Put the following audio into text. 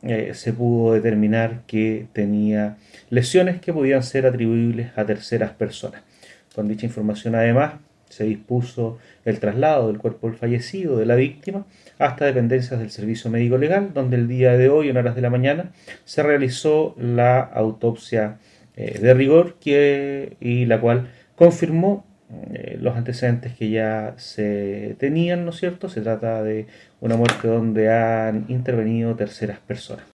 se pudo determinar que tenía lesiones que podían ser atribuibles a terceras personas. Con dicha información, además, se dispuso el traslado del cuerpo del fallecido, de la víctima, hasta dependencias del Servicio Médico Legal, donde el día de hoy, en horas de la mañana, se realizó la autopsia de rigor y la cual confirmó los antecedentes que ya se tenían, ¿no es cierto? Se trata de una muerte donde han intervenido terceras personas.